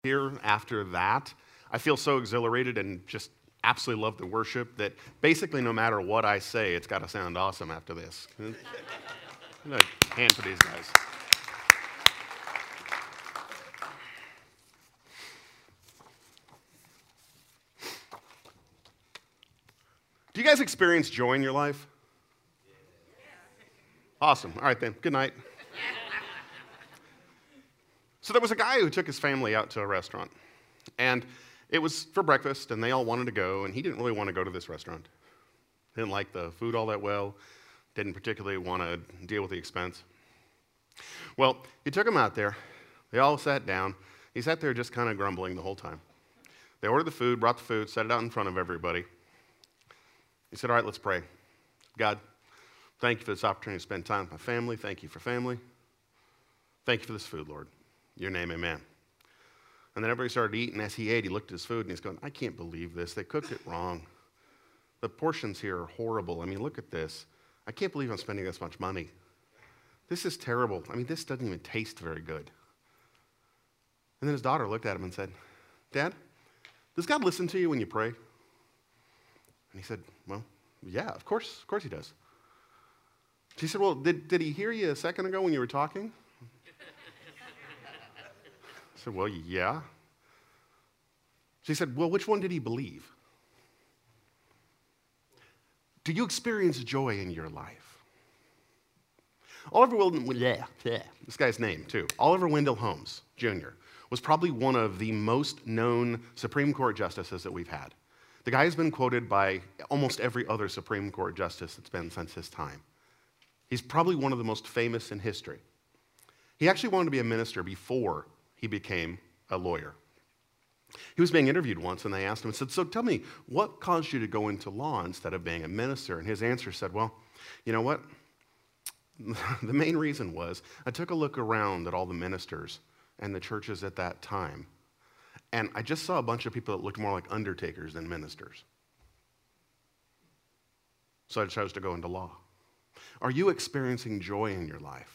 Here after that, I feel so exhilarated and just absolutely love the worship that basically no matter what I say, it's got to sound awesome after this. I'm going to hand for these guys. Do you guys experience joy in your life? Awesome. All right then. Good night. So there was a guy who took his family out to a restaurant. And it was for breakfast, and they all wanted to go, and he didn't really want to go to this restaurant. Didn't like the food all that well, didn't particularly want to deal with the expense. Well, he took them out there. They all sat down. He sat there just kind of grumbling the whole time. They ordered the food, brought the food, set it out in front of everybody. He said, all right, let's pray. God, thank you for this opportunity to spend time with my family. Thank you for family. Thank you for this food, Lord. In your name, amen. And then everybody started eating. As he ate, he looked at his food and he's going, I can't believe this. They cooked it wrong. The portions here are horrible. I mean, look at this. I can't believe I'm spending this much money. This is terrible. I mean, this doesn't even taste very good. And then his daughter looked at him and said, Dad, does God listen to you when you pray? And he said, well, yeah, of course he does. She said, well, did he hear you a second ago when you were talking? I said, well, yeah. She said, well, which one did he believe? Do you experience joy in your life? Oliver Wendell, this guy's name too, Oliver Wendell Holmes, Jr., was probably one of the most known Supreme Court justices that we've had. The guy has been quoted by almost every other Supreme Court justice that's been since his time. He's probably one of the most famous in history. He actually wanted to be a minister before he became a lawyer. He was being interviewed once, and they asked him and said, so tell me, what caused you to go into law instead of being a minister? And his answer said, well, you know what? The main reason was I took a look around at all the ministers and the churches at that time, and I just saw a bunch of people that looked more like undertakers than ministers. So I chose to go into law. Are you experiencing joy in your life?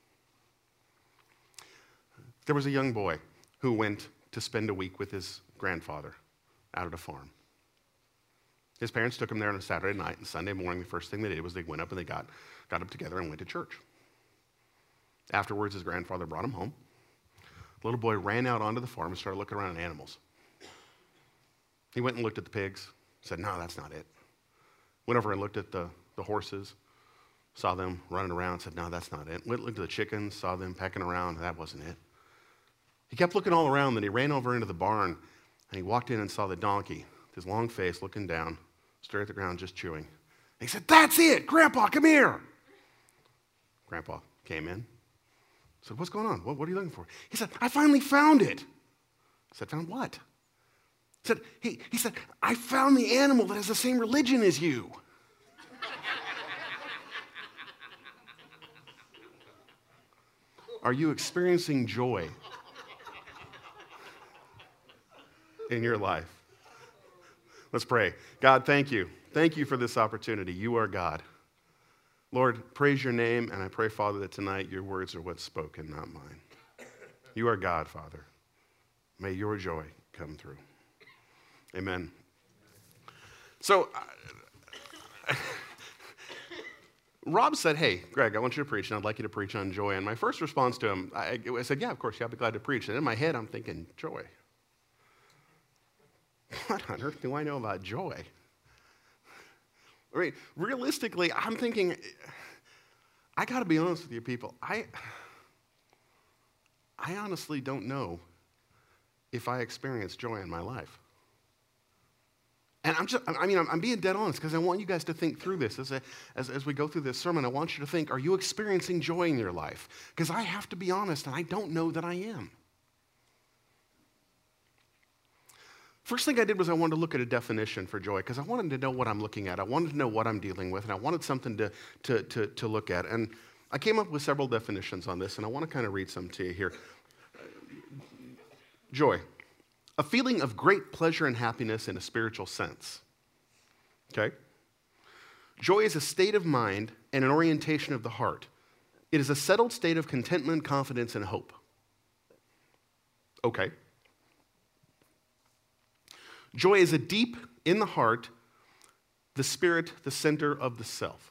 There was a young boy who went to spend a week with his grandfather out at a farm. His parents took him there on a Saturday night, and Sunday morning, the first thing they did was they went up and they got up together and went to church. Afterwards, his grandfather brought him home. The little boy ran out onto the farm and started looking around at animals. He went and looked at the pigs, said, no, that's not it. Went over and looked at the horses, saw them running around, said, no, that's not it. Went and looked at the chickens, saw them pecking around, that wasn't it. He kept looking all around, then he ran over into the barn, and he walked in and saw the donkey, with his long face looking down, staring at the ground, just chewing. And he said, that's it, Grandpa, come here. Grandpa came in, said, what's going on? What are you looking for? He said, I finally found it. I said, found what? He said, I found the animal that has the same religion as you. Are you experiencing joy in your life? Let's pray. God, thank you. Thank you for this opportunity. You are God. Lord, praise your name, and I pray, Father, that tonight your words are what's spoken, not mine. You are God, Father. May your joy come through. Amen. So, Rob said, hey, Greg, I want you to preach, and I'd like you to preach on joy. And my first response to him, I said, yeah, of course, yeah, I'll be glad to preach. And in my head, I'm thinking, joy. What on earth do I know about joy? I mean, realistically, I'm thinking, I got to be honest with you people. I honestly don't know if I experience joy in my life. And I'm being dead honest because I want you guys to think through this as we go through this sermon. I want you to think, are you experiencing joy in your life? Because I have to be honest, and I don't know that I am. First thing I did was I wanted to look at a definition for joy because I wanted to know what I'm looking at. I wanted to know what I'm dealing with, and I wanted something to look at. And I came up with several definitions on this, and I want to kind of read some to you here. Joy, a feeling of great pleasure and happiness in a spiritual sense. Okay? Joy is a state of mind and an orientation of the heart. It is a settled state of contentment, confidence, and hope. Okay. Joy is a deep, in the heart, the spirit, the center of the self.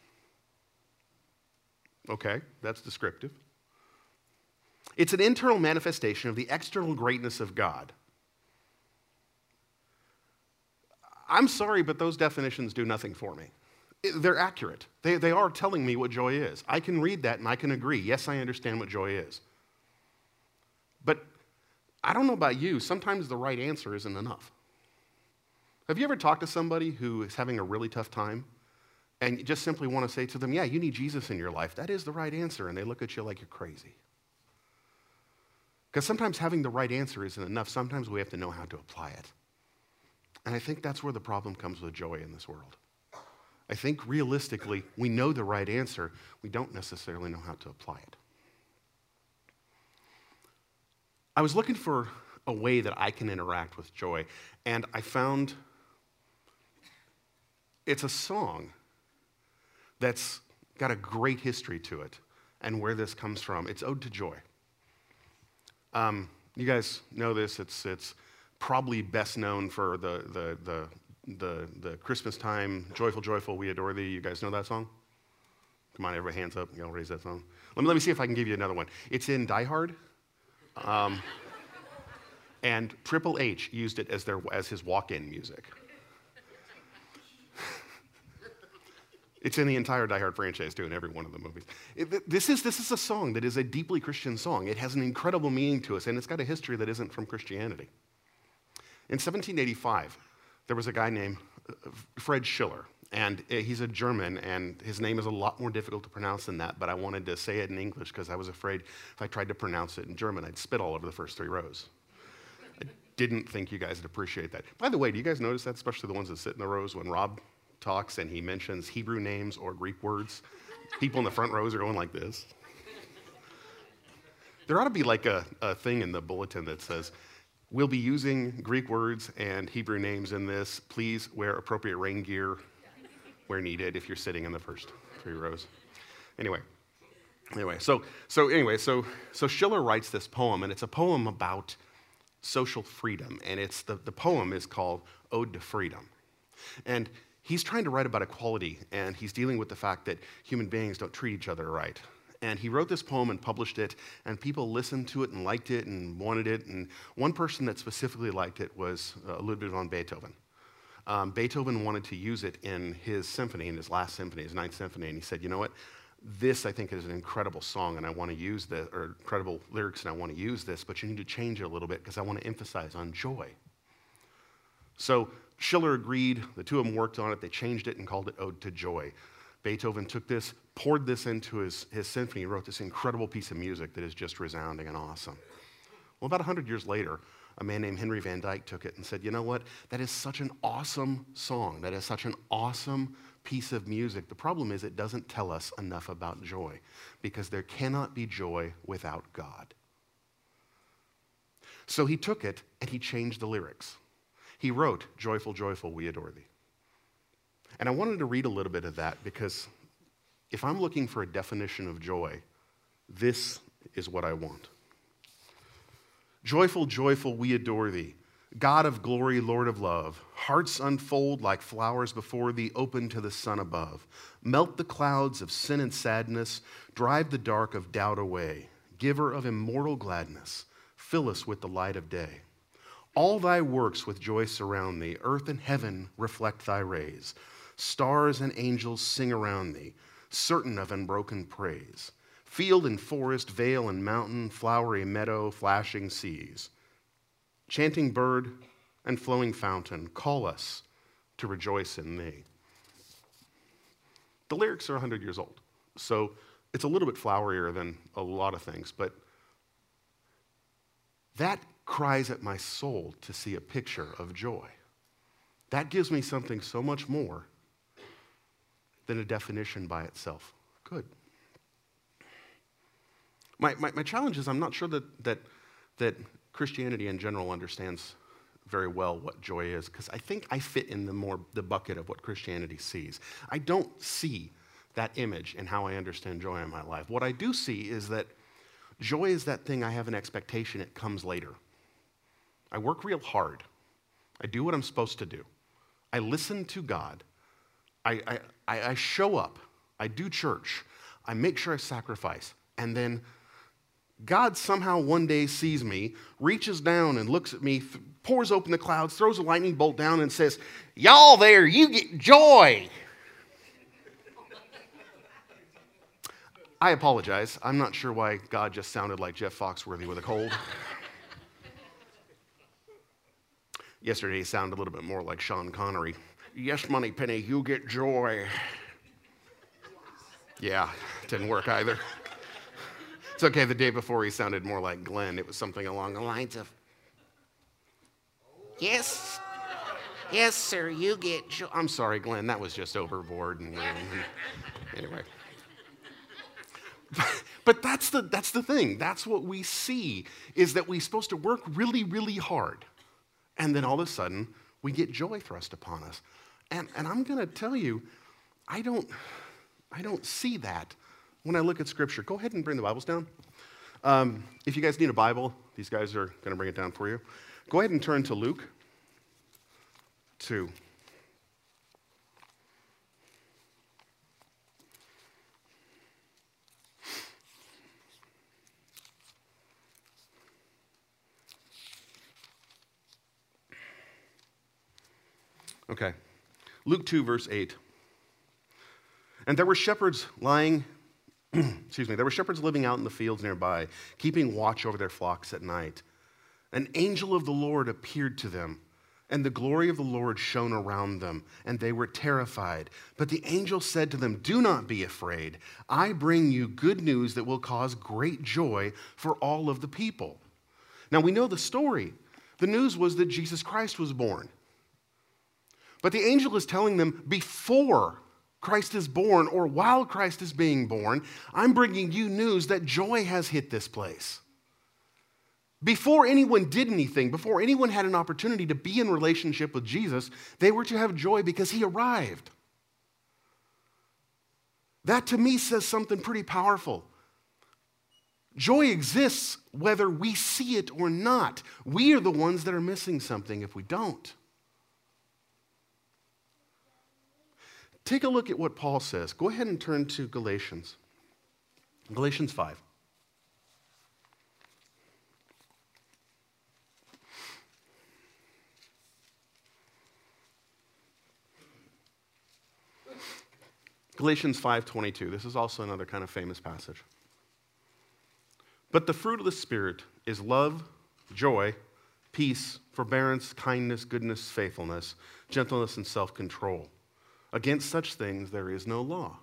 Okay, that's descriptive. It's an internal manifestation of the external greatness of God. I'm sorry, but those definitions do nothing for me. They're accurate. They are telling me what joy is. I can read that and I can agree. Yes, I understand what joy is. But I don't know about you, sometimes the right answer isn't enough. Have you ever talked to somebody who is having a really tough time and you just simply want to say to them, yeah, you need Jesus in your life. That is the right answer. And they look at you like you're crazy. Because sometimes having the right answer isn't enough. Sometimes we have to know how to apply it. And I think that's where the problem comes with joy in this world. I think realistically, we know the right answer. We don't necessarily know how to apply it. I was looking for a way that I can interact with joy, and I found it's a song that's got a great history to it and where this comes from. It's Ode to Joy. You guys know this. It's probably best known for the Christmas time, Joyful, Joyful, We Adore Thee. You guys know that song? Come on, everybody, hands up. Y'all raise that song. Let me see if I can give you another one. It's in Die Hard. And Triple H used it as his walk-in music. It's in the entire Die Hard franchise, too, in every one of the movies. This is a song that is a deeply Christian song. It has an incredible meaning to us, and it's got a history that isn't from Christianity. In 1785, there was a guy named Fred Schiller, and he's a German, and his name is a lot more difficult to pronounce than that, but I wanted to say it in English because I was afraid if I tried to pronounce it in German, I'd spit all over the first 3 rows. I didn't think you guys would appreciate that. By the way, do you guys notice that, especially the ones that sit in the rows when Rob talks and he mentions Hebrew names or Greek words? People in the front rows are going like this. There ought to be like a thing in the bulletin that says, we'll be using Greek words and Hebrew names in this. Please wear appropriate rain gear where needed if you're sitting in the first 3 rows. Anyway, so Schiller writes this poem, and it's a poem about social freedom, and the poem is called Ode to Freedom. And he's trying to write about equality, and he's dealing with the fact that human beings don't treat each other right. And he wrote this poem and published it, and people listened to it and liked it and wanted it. And one person that specifically liked it was Ludwig van Beethoven. Beethoven wanted to use it in his symphony, in his last symphony, his 9th symphony, and he said, you know what? This, I think, is an incredible song, and I want to use this, or incredible lyrics, and I want to use this, but you need to change it a little bit because I want to emphasize on joy. So Schiller agreed. The two of them worked on it. They changed it and called it Ode to Joy. Beethoven took this, poured this into his symphony, and wrote this incredible piece of music that is just resounding and awesome. Well, about 100 years later, a man named Henry Van Dyke took it and said, you know what? That is such an awesome song. That is such an awesome piece of music. The problem is it doesn't tell us enough about joy, because there cannot be joy without God. So he took it and he changed the lyrics. He wrote, Joyful, joyful, we adore thee. And I wanted to read a little bit of that, because if I'm looking for a definition of joy, this is what I want. Joyful, joyful, we adore thee. God of glory, Lord of love, hearts unfold like flowers before thee, open to the sun above. Melt the clouds of sin and sadness, drive the dark of doubt away. Giver of immortal gladness, fill us with the light of day. All thy works with joy surround thee, earth and heaven reflect thy rays. Stars and angels sing around thee, certain of unbroken praise. Field and forest, vale and mountain, flowery meadow, flashing seas. Chanting bird and flowing fountain, call us to rejoice in thee. The lyrics are 100 years old, so it's a little bit flowerier than a lot of things, but that cries at my soul to see a picture of joy. That gives me something so much more than a definition by itself could. My challenge is I'm not sure that Christianity in general understands very well what joy is, because I think I fit in the bucket of what Christianity sees. I don't see that image in how I understand joy in my life. What I do see is that joy is that thing I have an expectation it comes later. I work real hard. I do what I'm supposed to do. I listen to God. I show up. I do church. I make sure I sacrifice. And then God somehow one day sees me, reaches down and looks at me, pours open the clouds, throws a lightning bolt down and says, "Y'all there, you get joy." I apologize. I'm not sure why God just sounded like Jeff Foxworthy with a cold. Yesterday he sounded a little bit more like Sean Connery. "Yes, Moneypenny, you get joy." Yeah, didn't work either. It's okay, the day before he sounded more like Glenn. It was something along the lines of, "Yes, yes, sir, you get joy." I'm sorry, Glenn, that was just overboard. Anyway. But that's the thing. That's what we see, is that we're supposed to work really, really hard. And then all of a sudden, we get joy thrust upon us. And I'm going to tell you, I don't see that when I look at Scripture. Go ahead and bring the Bibles down. If you guys need a Bible, these guys are going to bring it down for you. Go ahead and turn to Luke 2. Okay. Luke 2, verse 8. "And there were shepherds lying, there were shepherds living out in the fields nearby, keeping watch over their flocks at night. An angel of the Lord appeared to them, and the glory of the Lord shone around them, and they were terrified. But the angel said to them, 'Do not be afraid. I bring you good news that will cause great joy for all of the people.'" Now we know the story. The news was that Jesus Christ was born. But the angel is telling them, before Christ is born, or while Christ is being born, I'm bringing you news that joy has hit this place. Before anyone did anything, before anyone had an opportunity to be in relationship with Jesus, they were to have joy because he arrived. That to me says something pretty powerful. Joy exists whether we see it or not. We are the ones that are missing something if we don't. Take a look at what Paul says. Go ahead and turn to Galatians. Galatians 5. Galatians 5:22. This is also another kind of famous passage. "But the fruit of the Spirit is love, joy, peace, forbearance, kindness, goodness, faithfulness, gentleness, and self-control. Against such things there is no law."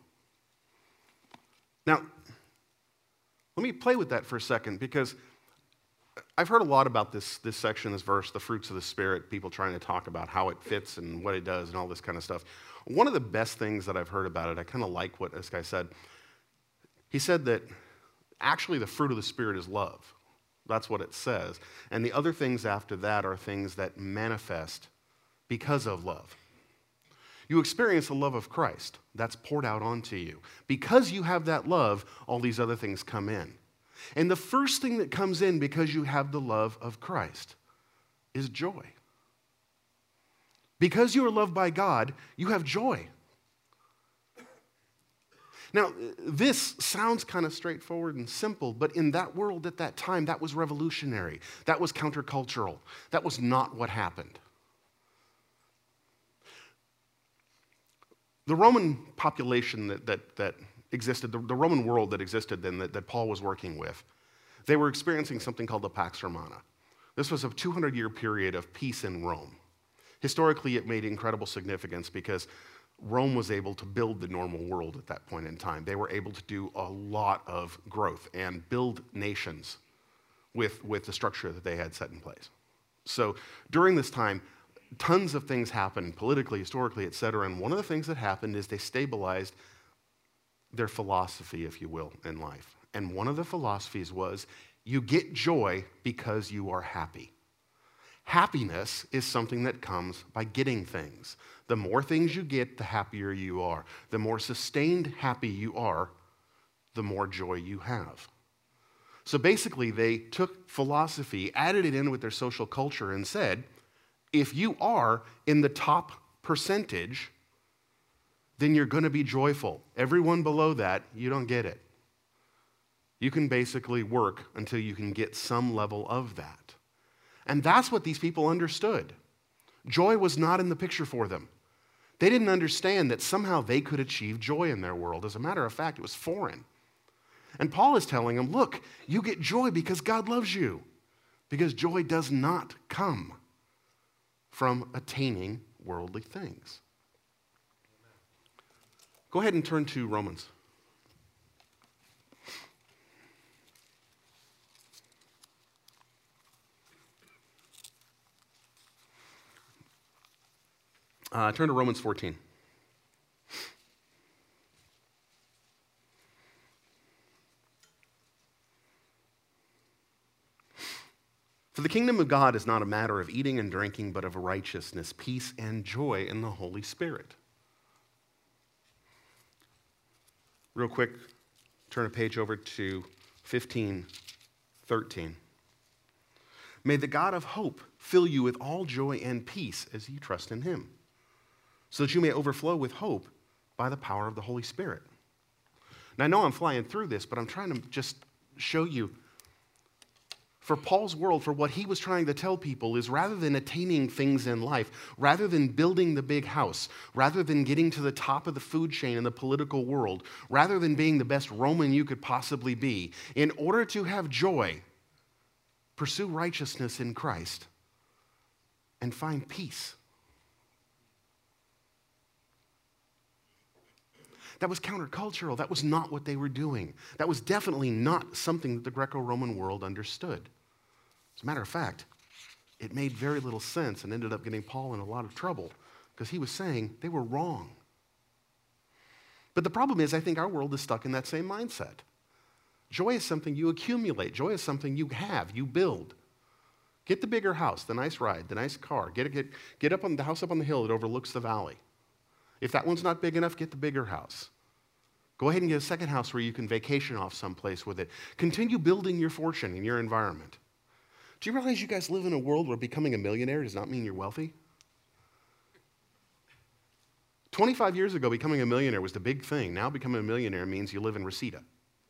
Now, let me play with that for a second, because I've heard a lot about this section, this verse, the fruits of the Spirit, people trying to talk about how it fits and what it does and all this kind of stuff. One of the best things that I've heard about it, I kind of like what this guy said. He said that actually the fruit of the Spirit is love. That's what it says. And the other things after that are things that manifest because of love. You experience the love of Christ. That's poured out onto you. Because you have that love, all these other things come in. And the first thing that comes in because you have the love of Christ is joy. Because you are loved by God, you have joy. Now, this sounds kind of straightforward and simple, but in that world at that time, that was revolutionary. That was countercultural. That was not what happened. The Roman population that existed, the Roman world that existed then that Paul was working with, they were experiencing something called the Pax Romana. This was a 200-year period of peace in Rome. Historically, it made incredible significance because Rome was able to build the normal world at that point in time. They were able to do a lot of growth and build nations with the structure that they had set in place. So during this time, tons of things happened politically, historically, et cetera. And one of the things that happened is they stabilized their philosophy, if you will, in life. And one of the philosophies was, you get joy because you are happy. Happiness is something that comes by getting things. The more things you get, the happier you are. The more sustained happy you are, the more joy you have. So basically, they took philosophy, added it in with their social culture, and said, If you are in the top percentage, then you're going to be joyful. Everyone below that, you don't get it. You can basically work until you can get some level of that. And that's what these people understood. Joy was not in the picture for them. They didn't understand that somehow they could achieve joy in their world. As a matter of fact, it was foreign. And Paul is telling them, look, you get joy because God loves you. Because joy does not come from attaining worldly things. Go ahead and turn to Romans. Turn to Romans 14. For the kingdom of God is not a matter of eating and drinking, but of righteousness, peace, and joy in the Holy Spirit. Real quick, turn a page over to 15:13. May the God of hope fill you with all joy and peace as you trust in him, so that you may overflow with hope by the power of the Holy Spirit. Now, I know I'm flying through this, but I'm trying to just show you, for Paul's world, for what he was trying to tell people is rather than attaining things in life, rather than building the big house, rather than getting to the top of the food chain in the political world, rather than being the best Roman you could possibly be, in order to have joy, pursue righteousness in Christ and find peace. That was countercultural. That was not what they were doing. That was definitely not something that the Greco-Roman world understood. As a matter of fact, it made very little sense and ended up getting Paul in a lot of trouble because he was saying they were wrong. But the problem is, I think our world is stuck in that same mindset. Joy is something you accumulate. Joy is something you have, you build. Get the bigger house, the nice ride, the nice car. Get up on the house up on the hill that overlooks the valley. If that one's not big enough, get the bigger house. Go ahead and get a second house where you can vacation off someplace with it. Continue building your fortune in your environment. Do you realize you guys live in a world where becoming a millionaire does not mean you're wealthy? 25 years ago, becoming a millionaire was the big thing. Now becoming a millionaire means you live in Reseda.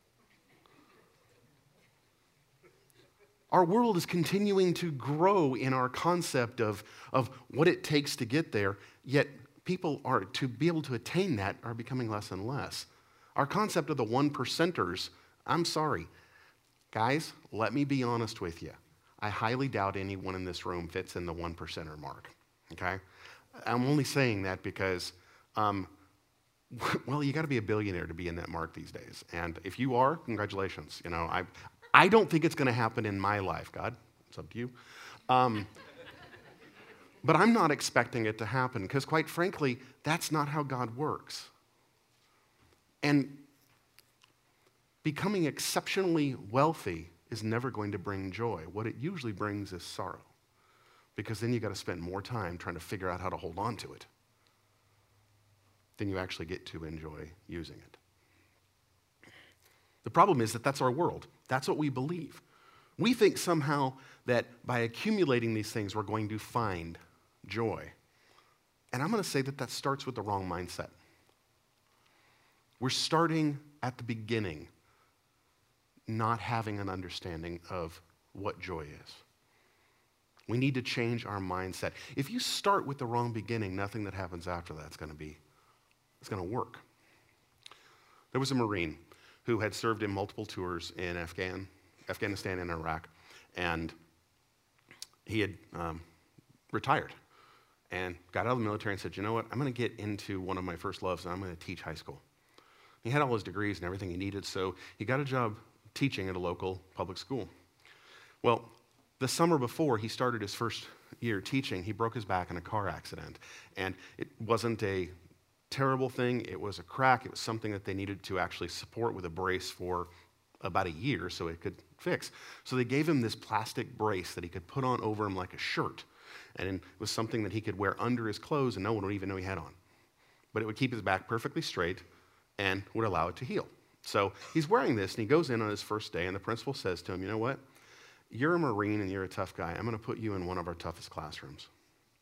Our world is continuing to grow in our concept of what it takes to get there, yet people are, to be able to attain that, are becoming less and less. Our concept of the 1%ers, I'm sorry. Guys, let me be honest with you. I highly doubt anyone in this room fits in the 1%er mark, okay? I'm only saying that because, well, you got to be a billionaire to be in that mark these days. And if you are, congratulations. You know, I don't think it's going to happen in my life, God. It's up to you. But I'm not expecting it to happen because, quite frankly, that's not how God works. And becoming exceptionally wealthy is never going to bring joy. What it usually brings is sorrow, because then you got to spend more time trying to figure out how to hold on to it than you actually get to enjoy using it. The problem is that that's our world. That's what we believe. We think somehow that by accumulating these things, we're going to find joy. And I'm going to say that that starts with the wrong mindset. We're starting at the beginning, not having an understanding of what joy is. We need to change our mindset. If you start with the wrong beginning, nothing that happens after that's going to work. There was a Marine who had served in multiple tours in Afghanistan and Iraq, and he had retired and got out of the military and said, you know what, I'm going to get into one of my first loves, and I'm going to teach high school. He had all his degrees and everything he needed, so he got a job teaching at a local public school. Well, the summer before he started his first year teaching, he broke his back in a car accident. And it wasn't a terrible thing. It was a crack. It was something that they needed to actually support with a brace for about a year so it could fix. So they gave him this plastic brace that he could put on over him like a shirt. And it was something that he could wear under his clothes and no one would even know he had on. But it would keep his back perfectly straight and would allow it to heal. So he's wearing this, and he goes in on his first day, and the principal says to him, you know what? You're a Marine, and you're a tough guy. I'm going to put you in one of our toughest classrooms.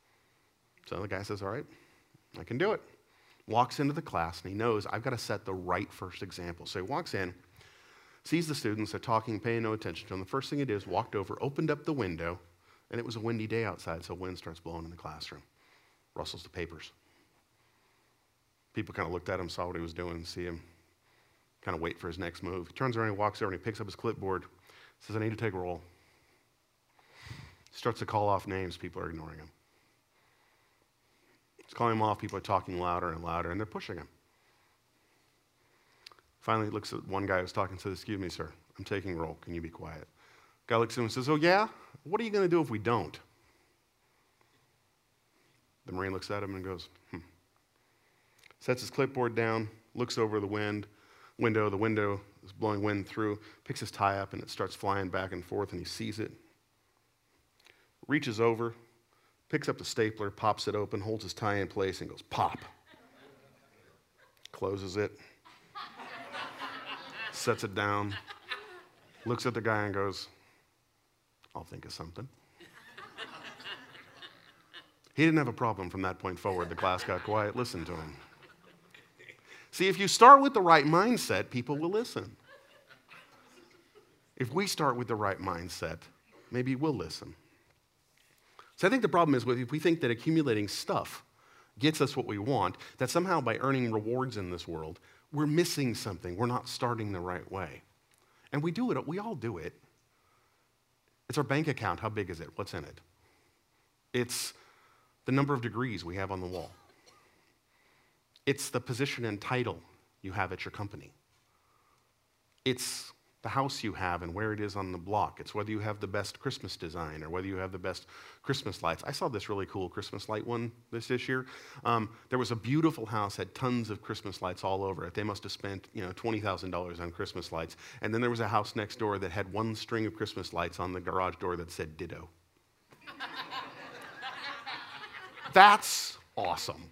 So the guy says, all right, I can do it. Walks into the class, and he knows I've got to set the right first example. So he walks in, sees the students, they're talking, paying no attention to him. The first thing he did is walked over, opened up the window, and it was a windy day outside, so wind starts blowing in the classroom. Rustles the papers. People kind of looked at him, saw what he was doing, see him kind of wait for his next move. He turns around, he walks over, and he picks up his clipboard, says, I need to take a roll. Starts to call off names. People are ignoring him. He's calling them off. People are talking louder and louder, and they're pushing him. Finally, he looks at one guy who's talking and says, excuse me, sir, I'm taking roll. Can you be quiet? Guy looks at him and says, oh, yeah? What are you going to do if we don't? The Marine looks at him and goes, Sets his clipboard down, looks over the window. The window is blowing wind through, picks his tie up, and it starts flying back and forth, and he sees it. Reaches over, picks up the stapler, pops it open, holds his tie in place, and goes, pop. Closes it. Sets it down. Looks at the guy and goes, I'll think of something. He didn't have a problem from that point forward. The class got quiet. Listen to him. See, if you start with the right mindset, people will listen. If we start with the right mindset, maybe we'll listen. So I think the problem is if we think that accumulating stuff gets us what we want, that somehow by earning rewards in this world, we're missing something. We're not starting the right way. And we do it. We all do it. It's our bank account. How big is it? What's in it? It's the number of degrees we have on the wall. It's the position and title you have at your company. It's the house you have and where it is on the block. It's whether you have the best Christmas design or whether you have the best Christmas lights. I saw this really cool Christmas light one this year. There was a beautiful house, had tons of Christmas lights all over it. They must have spent $20,000 on Christmas lights. And then there was a house next door that had one string of Christmas lights on the garage door that said ditto. That's awesome.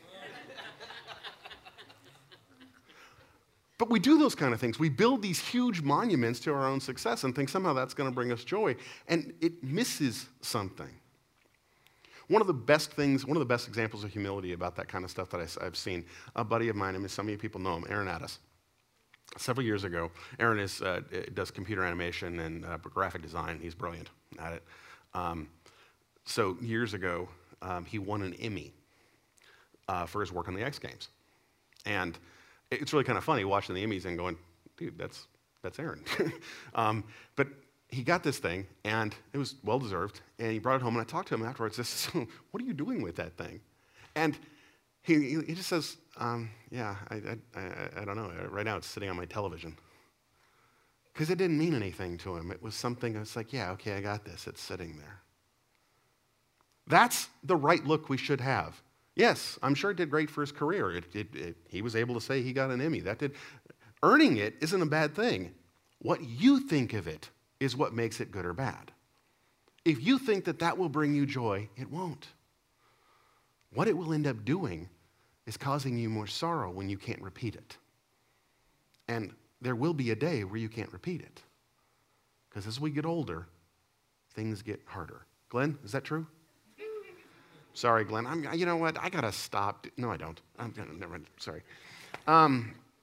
But we do those kind of things. We build these huge monuments to our own success and think somehow that's going to bring us joy. And it misses something. One of the best examples of humility about that kind of stuff that I've seen, a buddy of mine, some of you people know him, Aaron Addis. Several years ago, Aaron does computer animation and graphic design. He's brilliant at it. So years ago, he won an Emmy for his work on the X Games. And it's really kind of funny watching the Emmys and going, dude, that's Aaron. But he got this thing, and it was well-deserved, and he brought it home, and I talked to him afterwards. What are you doing with that thing? And he just says, I don't know. Right now it's sitting on my television. Because it didn't mean anything to him. It was something that's like, yeah, okay, I got this. It's sitting there. That's the right look we should have. Yes, I'm sure it did great for his career. He was able to say he got an Emmy. Earning it isn't a bad thing. What you think of it is what makes it good or bad. If you think that will bring you joy, it won't. What it will end up doing is causing you more sorrow when you can't repeat it. And there will be a day where you can't repeat it. Because as we get older, things get harder. Glenn, is that true? Sorry, Glenn. You know what? I got to stop. No, I don't. Never mind. Sorry. I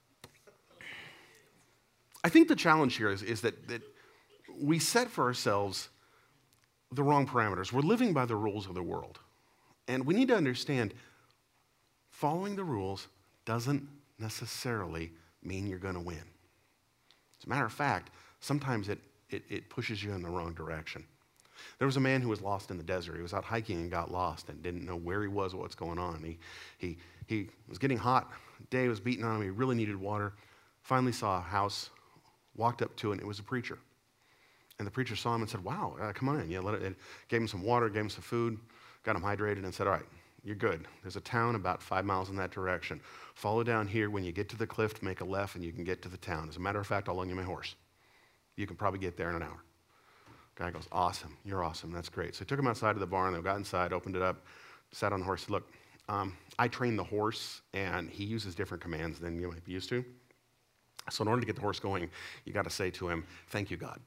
think the challenge here is that we set for ourselves the wrong parameters. We're living by the rules of the world. And we need to understand following the rules doesn't necessarily mean you're going to win. As a matter of fact, sometimes it pushes you in the wrong direction. There was a man who was lost in the desert. He was out hiking and got lost and didn't know where he was or what's going on. He was getting hot. Day was beating on him. He really needed water. Finally saw a house, walked up to it, and it was a preacher. And the preacher saw him and said, wow, come on in. Gave him some water, gave him some food, got him hydrated, and said, all right, you're good. There's a town about 5 miles in that direction. Follow down here. When you get to the cliff, make a left, and you can get to the town. As a matter of fact, I'll loan you my horse. You can probably get there in an hour. Guy goes, awesome, you're awesome, that's great. So he took him outside of the barn, they got inside, opened it up, sat on the horse, said, look, I train the horse, and he uses different commands than you might be used to. So in order to get the horse going, you got to say to him, thank you, God.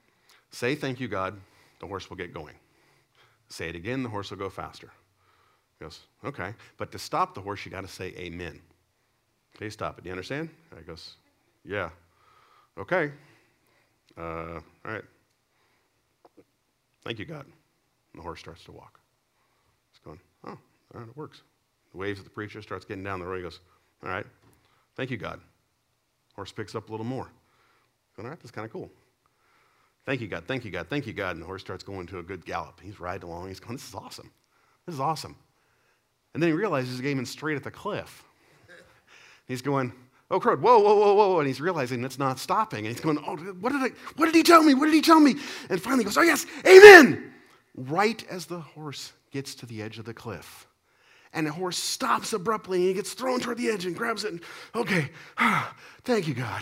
Say thank you, God, the horse will get going. Say it again, the horse will go faster. He goes, okay. But to stop the horse, you got to say amen. Okay, stop it. Do you understand? He goes, yeah. Okay. All right. Thank you, God. And the horse starts to walk. He's going, oh, all right, it works. He waves at the preacher, starts getting down the road. He goes, all right. Thank you, God. Horse picks up a little more. Going, all right, that's kind of cool. Thank you, God. Thank you, God. Thank you, God. And the horse starts going to a good gallop. He's riding along. He's going, this is awesome. This is awesome. And then he realizes he's aiming straight at the cliff. He's going, oh, crud, whoa, whoa, whoa, whoa. And he's realizing it's not stopping. And he's going, oh, what did he tell me? What did he tell me? And finally he goes, oh, yes, amen. Right as the horse gets to the edge of the cliff. And the horse stops abruptly, and he gets thrown toward the edge and grabs it. And, okay, thank you, God.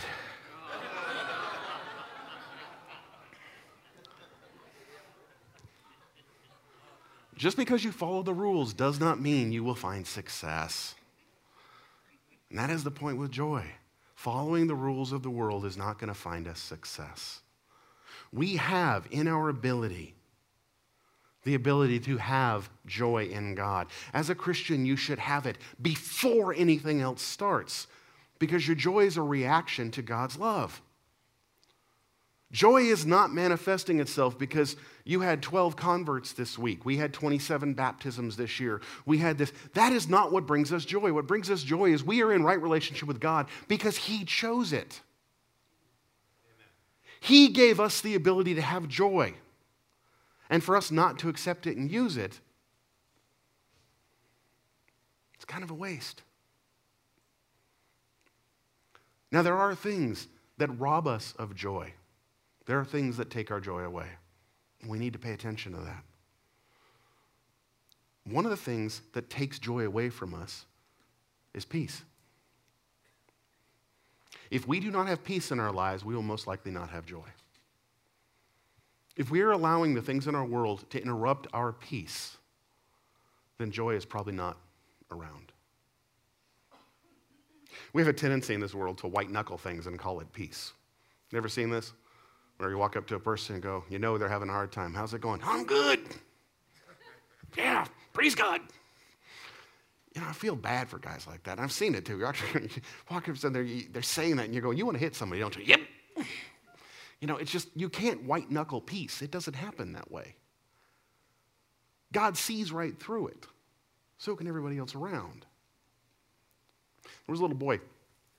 Just because you follow the rules does not mean you will find success. And that is the point with joy. Following the rules of the world is not going to find us success. We have in our ability the ability to have joy in God. As a Christian, you should have it before anything else starts, because your joy is a reaction to God's love. Joy is not manifesting itself because you had 12 converts this week. We had 27 baptisms this year. We had this. That is not what brings us joy. What brings us joy is we are in right relationship with God because He chose it. Amen. He gave us the ability to have joy. And for us not to accept it and use it, it's kind of a waste. Now, there are things that rob us of joy. There are things that take our joy away. We need to pay attention to that. One of the things that takes joy away from us is peace. If we do not have peace in our lives, we will most likely not have joy. If we are allowing the things in our world to interrupt our peace, then joy is probably not around. We have a tendency in this world to white-knuckle things and call it peace. You ever seen this? Where you walk up to a person and go, you know they're having a hard time. How's it going? I'm good. Yeah, praise God. You know, I feel bad for guys like that. I've seen it too. You're actually walking up and they're saying that, and you're going, you want to hit somebody, don't you? Yep. You know, it's just, you can't white-knuckle peace. It doesn't happen that way. God sees right through it. So can everybody else around. There was a little boy.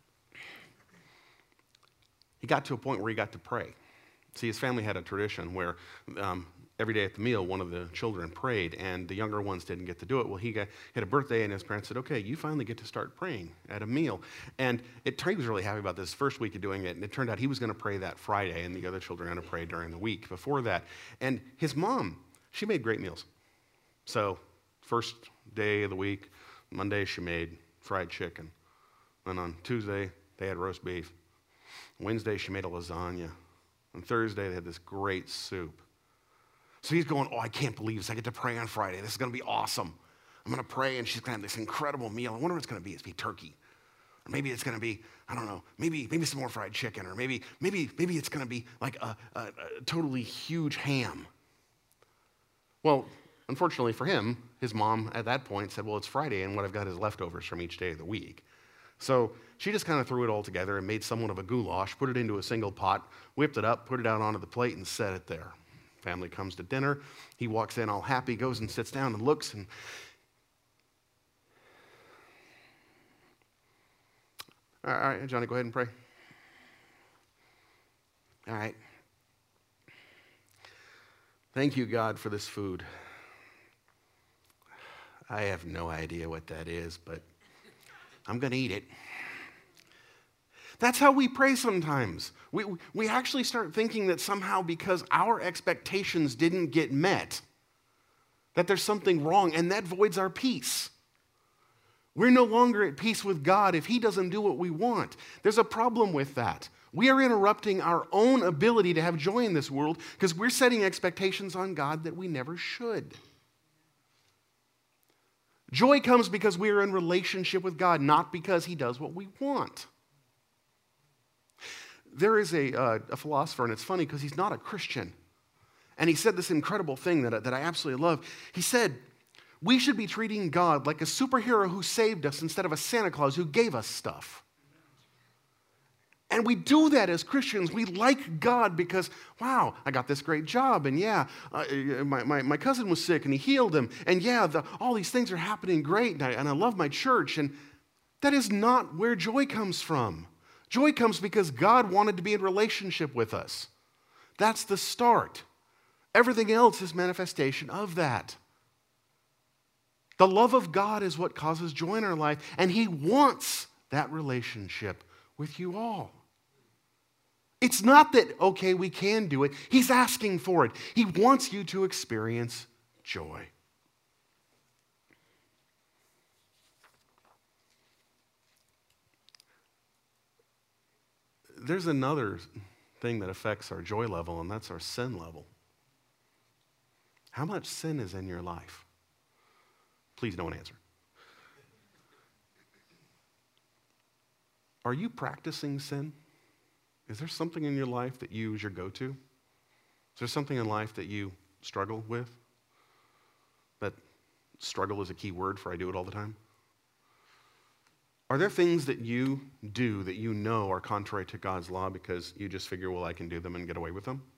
He got to a point where he got to pray. See, his family had a tradition where every day at the meal, one of the children prayed, and the younger ones didn't get to do it. Well, he had a birthday, and his parents said, okay, you finally get to start praying at a meal. And he was really happy about this first week of doing it, and it turned out he was going to pray that Friday, and the other children were going to pray during the week before that. And his mom, she made great meals. So first day of the week, Monday, she made fried chicken. Then on Tuesday, they had roast beef. Wednesday, she made a lasagna. On Thursday, they had this great soup. So he's going, oh, I can't believe this. I get to pray on Friday. This is going to be awesome. I'm going to pray, and she's going to have this incredible meal. I wonder what it's going to be. It's going to be turkey. Or maybe it's going to be, I don't know, maybe some more fried chicken. Or maybe it's going to be like a totally huge ham. Well, unfortunately for him, his mom at that point said, well, it's Friday, and what I've got is leftovers from each day of the week. So she just kind of threw it all together and made somewhat of a goulash, put it into a single pot, whipped it up, put it out onto the plate, and set it there. Family comes to dinner. He walks in all happy, goes and sits down and looks. And all right, Johnny, go ahead and pray. All right. Thank you, God, for this food. I have no idea what that is, but I'm going to eat it. That's how we pray sometimes. We actually start thinking that somehow because our expectations didn't get met, that there's something wrong, and that voids our peace. We're no longer at peace with God if He doesn't do what we want. There's a problem with that. We are interrupting our own ability to have joy in this world because we're setting expectations on God that we never should. Joy comes because we are in relationship with God, not because He does what we want. There is a philosopher, and it's funny because he's not a Christian. And he said this incredible thing that I absolutely love. He said, We should be treating God like a superhero who saved us instead of a Santa Claus who gave us stuff. And we do that as Christians. We like God because, wow, I got this great job. And yeah, my cousin was sick and he healed him. And yeah, all these things are happening great. And I love my church. And that is not where joy comes from. Joy comes because God wanted to be in relationship with us. That's the start. Everything else is manifestation of that. The love of God is what causes joy in our life. And He wants that relationship with you all. It's not that, okay, we can do it. He's asking for it. He wants you to experience joy. There's another thing that affects our joy level, and that's our sin level. How much sin is in your life? Please, no one answer. Are you practicing sin? Is there something in your life that you is your go-to? Is there something in life that you struggle with? That struggle is a key word for I do it all the time. Are there things that you do that you know are contrary to God's law because you just figure, well, I can do them and get away with them?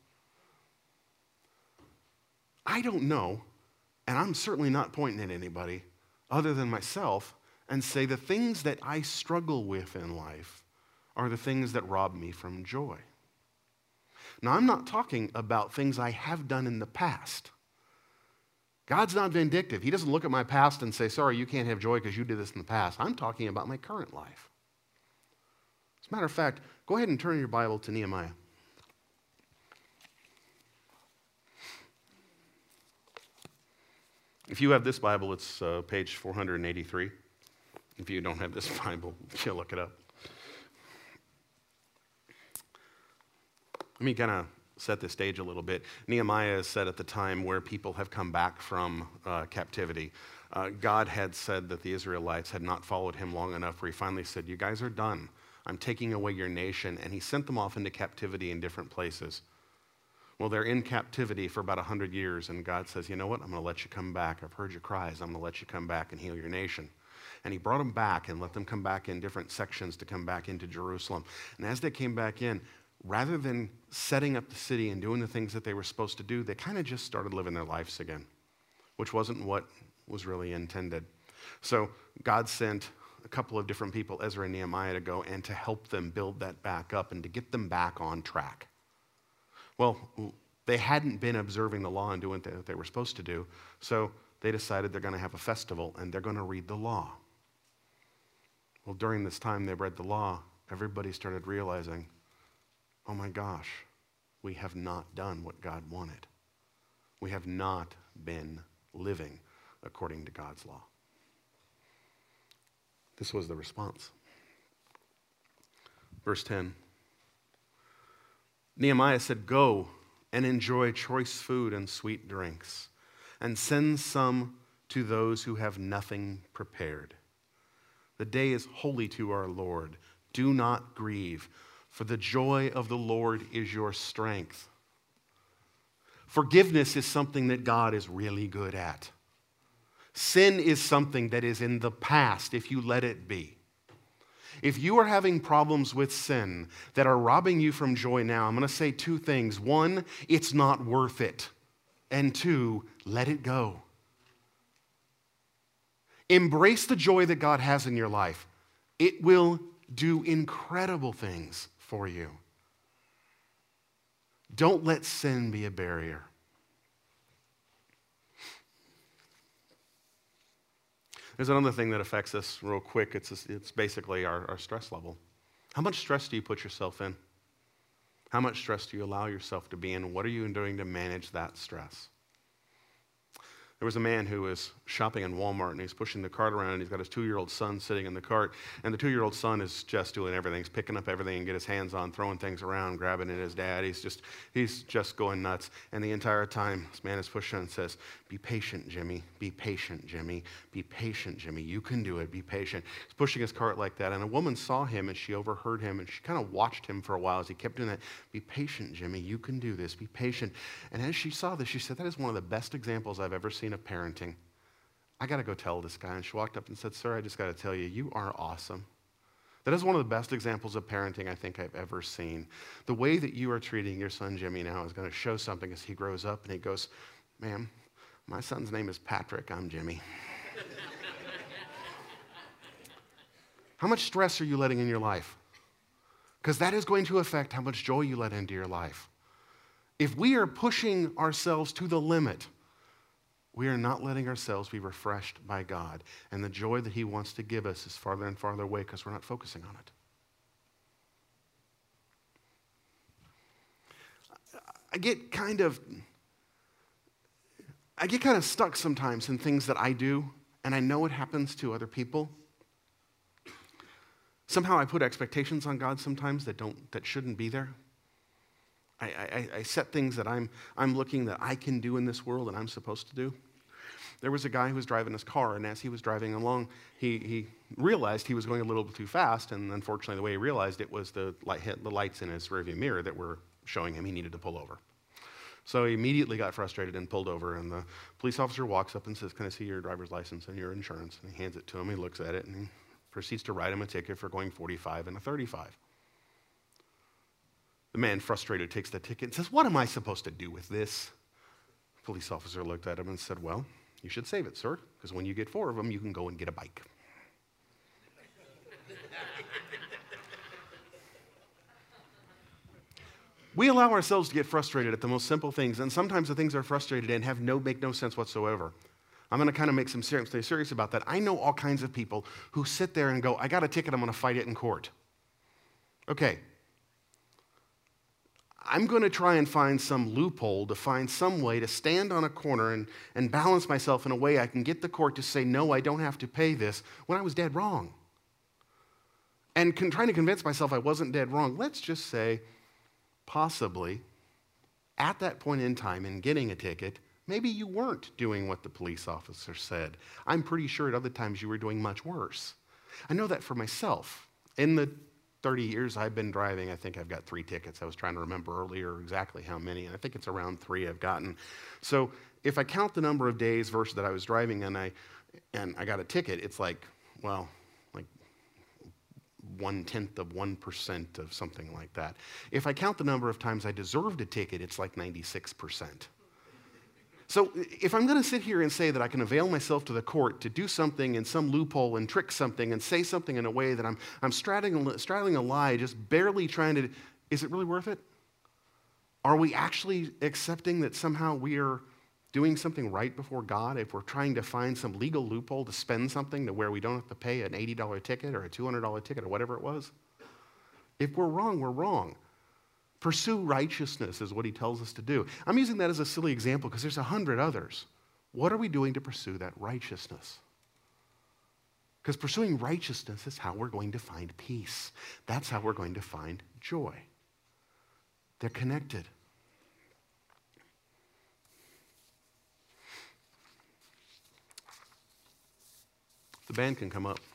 I don't know, and I'm certainly not pointing at anybody other than myself and say the things that I struggle with in life are the things that rob me from joy. Now, I'm not talking about things I have done in the past. God's not vindictive. He doesn't look at my past and say, sorry, you can't have joy because you did this in the past. I'm talking about my current life. As a matter of fact, go ahead and turn your Bible to Nehemiah. If you have this Bible, it's page 483. If you don't have this Bible, you'll look it up. Let me kind of set the stage a little bit. Nehemiah is set at the time where people have come back from captivity. God had said that the Israelites had not followed him long enough where he finally said, you guys are done. I'm taking away your nation. And he sent them off into captivity in different places. Well, they're in captivity for about 100 years, and God says, you know what? I'm going to let you come back. I've heard your cries. I'm going to let you come back and heal your nation. And he brought them back and let them come back in different sections to come back into Jerusalem. And as they came back in, rather than setting up the city and doing the things that they were supposed to do, they kind of just started living their lives again, which wasn't what was really intended. So God sent a couple of different people, Ezra and Nehemiah, to go and to help them build that back up and to get them back on track. Well, they hadn't been observing the law and doing what they were supposed to do, so they decided they're going to have a festival and they're going to read the law. Well, during this time they read the law, everybody started realizing, oh my gosh, we have not done what God wanted. We have not been living according to God's law. This was the response. Verse 10. Nehemiah said, go and enjoy choice food and sweet drinks, and send some to those who have nothing prepared. The day is holy to our Lord. Do not grieve, for the joy of the Lord is your strength. Forgiveness is something that God is really good at. Sin is something that is in the past if you let it be. If you are having problems with sin that are robbing you from joy now, I'm going to say two things. One, it's not worth it. And two, let it go. Embrace the joy that God has in your life. It will do incredible things for you. Don't let sin be a barrier. There's another thing that affects us real quick. It's basically our stress level. How much stress do you put yourself in? How much stress do you allow yourself to be in? What are you doing to manage that stress? There was a man who was shopping in Walmart, and he's pushing the cart around, and he's got his 2-year-old son sitting in the cart, and the 2-year-old son is just doing everything. He's picking up everything and get his hands on, throwing things around, grabbing at his dad. He's just going nuts. And the entire time, this man is pushing and says, be patient, Jimmy. Be patient, Jimmy. Be patient, Jimmy. You can do it. Be patient. He's pushing his cart like that, and a woman saw him, and she overheard him, and she kind of watched him for a while as he kept doing that. Be patient, Jimmy. You can do this. Be patient. And as she saw this, she said, that is one of the best examples I've ever seen of parenting. I got to go tell this guy. And she walked up and said, sir, I just got to tell you, you are awesome. That is one of the best examples of parenting I think I've ever seen. The way that you are treating your son Jimmy now is going to show something as he grows up and he goes, ma'am, my son's name is Patrick, I'm Jimmy. How much stress are you letting in your life? Because that is going to affect how much joy you let into your life. If we are pushing ourselves to the limit, we are not letting ourselves be refreshed by God. And the joy that he wants to give us is farther and farther away because we're not focusing on it. I get kind of stuck sometimes in things that I do, and I know it happens to other people. Somehow I put expectations on God sometimes that shouldn't be there. I set things that I'm looking that I can do in this world and I'm supposed to do. There was a guy who was driving his car, and as he was driving along, he realized he was going a little bit too fast, and unfortunately the way he realized it was the lights in his rearview mirror that were showing him he needed to pull over. So he immediately got frustrated and pulled over, and the police officer walks up and says, can I see your driver's license and your insurance? And he hands it to him, he looks at it, and he proceeds to write him a ticket for going 45 and a 35. The man, frustrated, takes the ticket and says, what am I supposed to do with this? The police officer looked at him and said, well, you should save it, sir, because when you get 4 of them, you can go and get a bike. We allow ourselves to get frustrated at the most simple things, and sometimes the things are frustrated and make no sense whatsoever. I'm going to kind of stay serious about that. I know all kinds of people who sit there and go, I got a ticket, I'm going to fight it in court. Okay. I'm going to try and find some loophole to find some way to stand on a corner and balance myself in a way I can get the court to say, no, I don't have to pay this, when I was dead wrong. And trying to convince myself I wasn't dead wrong, let's just say, possibly, at that point in time in getting a ticket, maybe you weren't doing what the police officer said. I'm pretty sure at other times you were doing much worse. I know that for myself. In the 30 years I've been driving, I think I've got 3 tickets. I was trying to remember earlier exactly how many, and I think it's around 3 I've gotten. So if I count the number of days versus that I was driving and I got a ticket, it's like 0.1% of something like that. If I count the number of times I deserved a ticket, it's like 96%. So if I'm going to sit here and say that I can avail myself to the court to do something in some loophole and trick something and say something in a way that I'm straddling a lie, just barely trying to, is it really worth it? Are we actually accepting that somehow we are doing something right before God if we're trying to find some legal loophole to spend something to where we don't have to pay an $80 ticket or a $200 ticket or whatever it was? If we're wrong, we're wrong. Pursue righteousness is what he tells us to do. I'm using that as a silly example because there's 100 others. What are we doing to pursue that righteousness? Because pursuing righteousness is how we're going to find peace. That's how we're going to find joy. They're connected. The band can come up.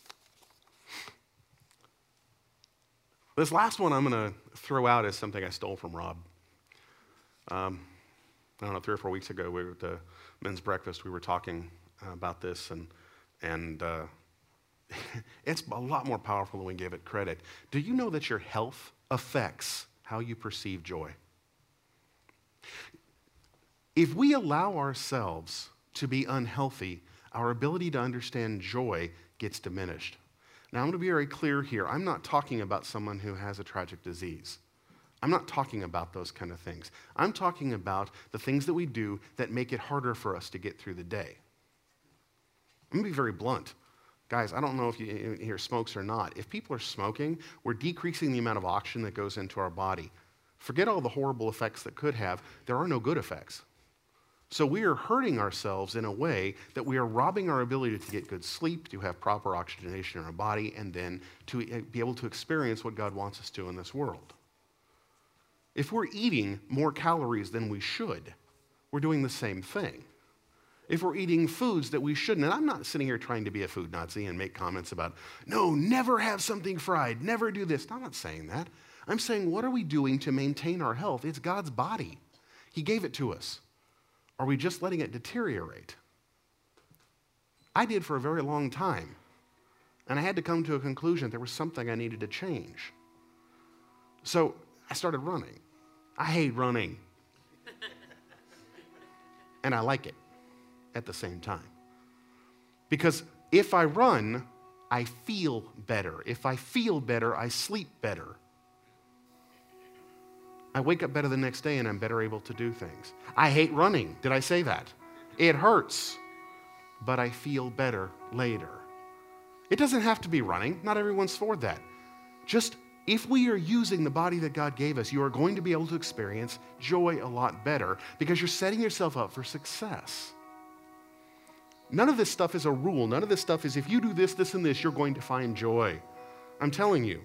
This last one I'm going to throw out as something I stole from Rob. I don't know, 3 or 4 weeks ago, we were at the men's breakfast. We were talking about this, and it's a lot more powerful than we give it credit. Do you know that your health affects how you perceive joy? If we allow ourselves to be unhealthy, our ability to understand joy gets diminished. Now, I'm going to be very clear here. I'm not talking about someone who has a tragic disease. I'm not talking about those kind of things. I'm talking about the things that we do that make it harder for us to get through the day. I'm going to be very blunt. Guys, I don't know if you here smokes or not. If people are smoking, we're decreasing the amount of oxygen that goes into our body. Forget all the horrible effects that could have. There are no good effects. So we are hurting ourselves in a way that we are robbing our ability to get good sleep, to have proper oxygenation in our body, and then to be able to experience what God wants us to in this world. If we're eating more calories than we should, we're doing the same thing. If we're eating foods that we shouldn't, and I'm not sitting here trying to be a food Nazi and make comments about, no, never have something fried, never do this. I'm not saying that. I'm saying, what are we doing to maintain our health? It's God's body. He gave it to us. Are we just letting it deteriorate? I did for a very long time. And I had to come to a conclusion there was something I needed to change. So I started running. I hate running. And I like it at the same time. Because if I run, I feel better. If I feel better, I sleep better. I wake up better the next day and I'm better able to do things. I hate running. Did I say that? It hurts. But I feel better later. It doesn't have to be running. Not everyone's for that. Just if we are using the body that God gave us, you are going to be able to experience joy a lot better because you're setting yourself up for success. None of this stuff is a rule. None of this stuff is if you do this, this, and this, you're going to find joy. I'm telling you.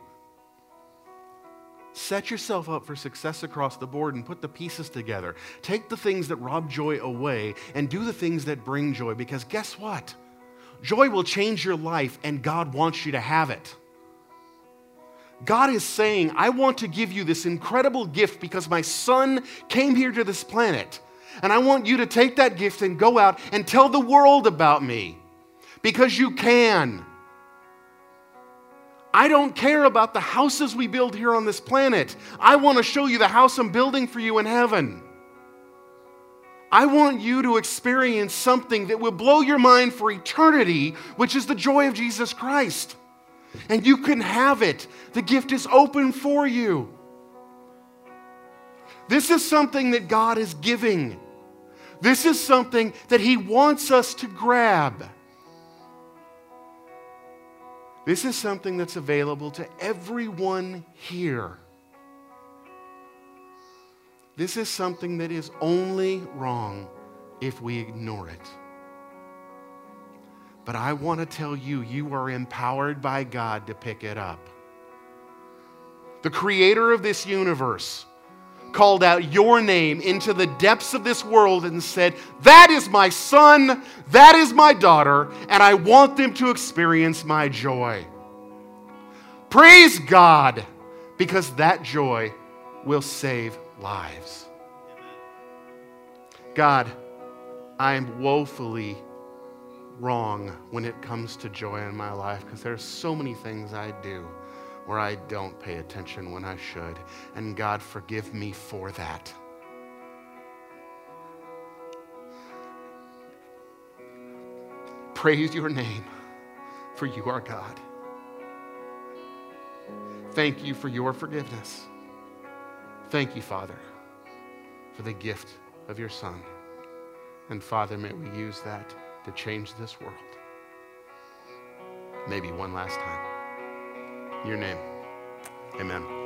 Set yourself up for success across the board and put the pieces together. Take the things that rob joy away and do the things that bring joy because guess what? Joy will change your life and God wants you to have it. God is saying, I want to give you this incredible gift because my son came here to this planet. And I want you to take that gift and go out and tell the world about me. Because you can. I don't care about the houses we build here on this planet. I want to show you the house I'm building for you in heaven. I want you to experience something that will blow your mind for eternity, which is the joy of Jesus Christ. And you can have it. The gift is open for you. This is something that God is giving. This is something that He wants us to grab. This is something that's available to everyone here. This is something that is only wrong if we ignore it. But I want to tell you, you are empowered by God to pick it up. The creator of this universe called out your name into the depths of this world and said, that is my son, that is my daughter, and I want them to experience my joy. Praise God, because that joy will save lives. God, I am woefully wrong when it comes to joy in my life because there's so many things I do where I don't pay attention when I should. And God, forgive me for that. Praise your name, for you are God. Thank you for your forgiveness. Thank you, Father, for the gift of your Son. And Father, may we use that to change this world. Maybe one last time. In your name, amen.